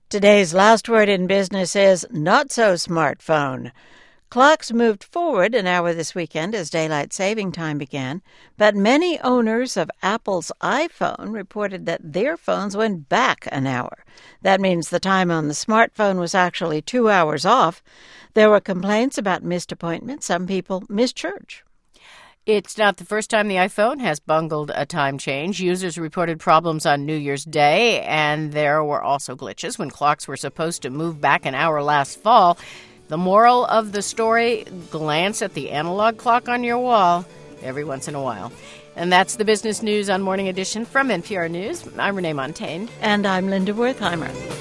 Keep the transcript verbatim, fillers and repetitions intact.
Today's last word in business is not-so-smartphone. Clocks moved forward an hour this weekend as daylight saving time began, but many owners of Apple's iPhone reported that their phones went back an hour. That means the time on the smartphone was actually two hours off. There were complaints about missed appointments. Some people missed church. It's not the first time the iPhone has bungled a time change. Users reported problems on New Year's Day, and there were also glitches when clocks were supposed to move back an hour last fall. The moral of the story, glance at the analog clock on your wall every once in a while. And that's the business news on Morning Edition from N P R News. I'm Renee Montaigne. And I'm Linda Wertheimer.